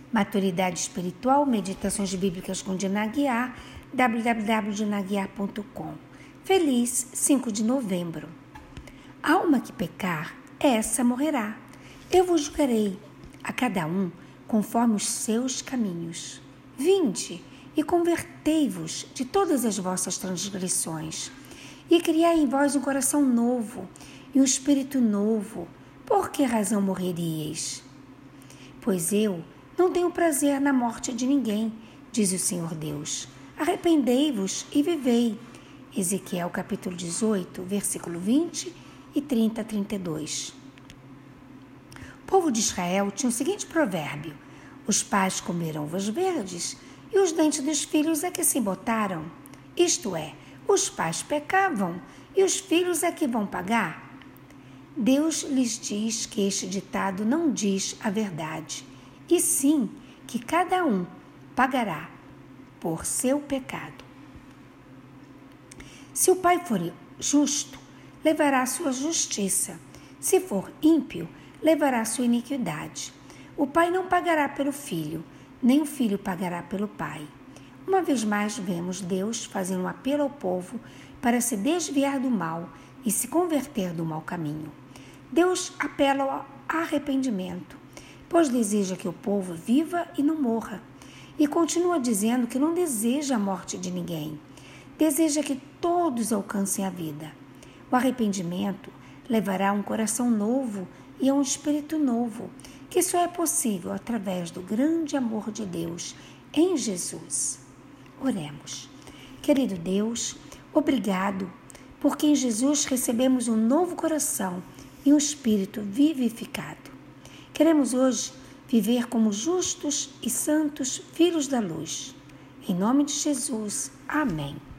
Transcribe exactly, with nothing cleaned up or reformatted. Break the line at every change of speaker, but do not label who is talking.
Maturidade espiritual, meditações bíblicas com Dina Aguiar, w w w ponto dina aguiar ponto com. Feliz cinco de novembro. A alma que pecar, essa morrerá. Eu vos julgarei, a cada um, conforme os seus caminhos. Vinde e convertei-vos de todas as vossas transgressões, e criai em vós um coração novo e um espírito novo. Por que razão morreríeis? Pois eu não tenho prazer na morte de ninguém, diz o Senhor Deus. Arrependei-vos e vivei. Ezequiel capítulo dezoito, versículo vinte e trinta a trinta e dois. O povo de Israel tinha o seguinte provérbio: os pais comeram uvas verdes e os dentes dos filhos é que se botaram. Isto é, os pais pecavam e os filhos é que vão pagar. Deus lhes diz que este ditado não diz a verdade, e sim que cada um pagará por seu pecado. Se o pai for justo, levará a sua justiça. Se for ímpio, levará a sua iniquidade. O pai não pagará pelo filho, nem o filho pagará pelo pai. Uma vez mais, vemos Deus fazendo um apelo ao povo para se desviar do mal e se converter do mau caminho. Deus apela ao arrependimento, pois deseja que o povo viva e não morra. E continua dizendo que não deseja a morte de ninguém. Deseja que todos alcancem a vida. O arrependimento levará a um coração novo e a um espírito novo, que só é possível através do grande amor de Deus em Jesus. Oremos. Querido Deus, obrigado, porque em Jesus recebemos um novo coração e um espírito vivificado. Queremos hoje viver como justos e santos filhos da luz. Em nome de Jesus. Amém.